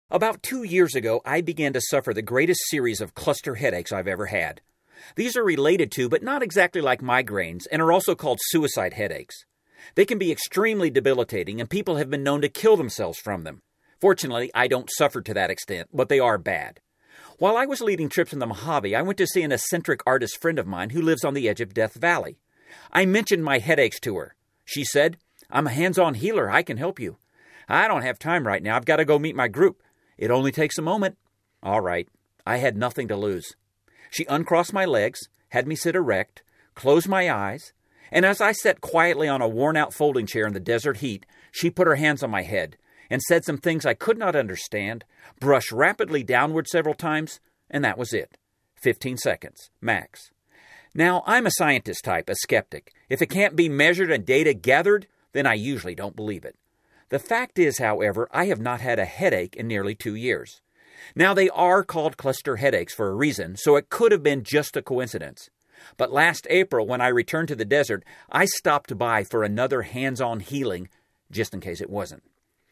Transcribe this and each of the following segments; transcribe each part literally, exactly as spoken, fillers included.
About two years ago, I began to suffer the greatest series of cluster headaches I've ever had. These are related to, but not exactly like migraines, and are also called suicide headaches. They can be extremely debilitating, and people have been known to kill themselves from them. Fortunately, I don't suffer to that extent, but they are bad. While I was leading trips in the Mojave, I went to see an eccentric artist friend of mine who lives on the edge of Death Valley. I mentioned my headaches to her. She said, "I'm a hands-on healer. I can help you." "I don't have time right now. I've got to go meet my group." "It only takes a moment." All right. I had nothing to lose. She uncrossed my legs, had me sit erect, closed my eyes, and as I sat quietly on a worn-out folding chair in the desert heat, she put her hands on my head and said some things I could not understand, brushed rapidly downward several times, and that was it. Fifteen seconds, max. Now, I'm a scientist type, a skeptic. If it can't be measured and data gathered, then I usually don't believe it. The fact is, however, I have not had a headache in nearly two years. Now, they are called cluster headaches for a reason, so it could have been just a coincidence. But last April, when I returned to the desert, I stopped by for another hands-on healing, just in case it wasn't.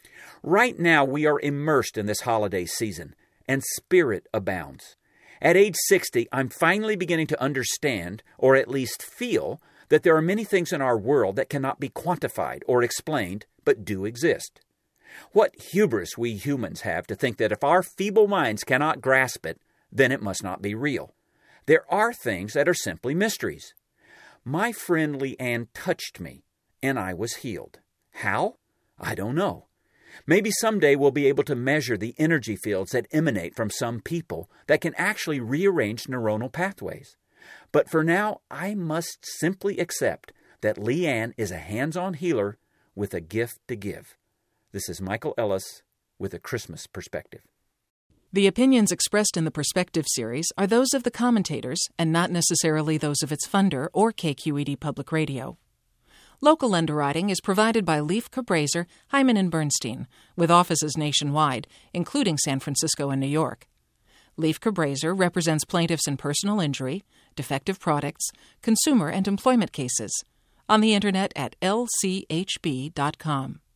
Right now, we are immersed in this holiday season, and spirit abounds. At age sixty, I'm finally beginning to understand, or at least feel, that there are many things in our world that cannot be quantified or explained, but do exist. What hubris we humans have to think that if our feeble minds cannot grasp it, then it must not be real. There are things that are simply mysteries. My friend Leanne touched me, and I was healed. How? I don't know. Maybe someday we'll be able to measure the energy fields that emanate from some people that can actually rearrange neuronal pathways. But for now, I must simply accept that Leanne is a hands-on healer with a gift to give. This is Michael Ellis with a Christmas Perspective. The opinions expressed in the Perspective series are those of the commentators and not necessarily those of its funder or K Q E D Public Radio. Local underwriting is provided by Leif Cabraser, Hyman and Bernstein, with offices nationwide, including San Francisco and New York. Leif Cabraser represents plaintiffs in personal injury, defective products, consumer and employment cases. On the Internet at L C H B dot com.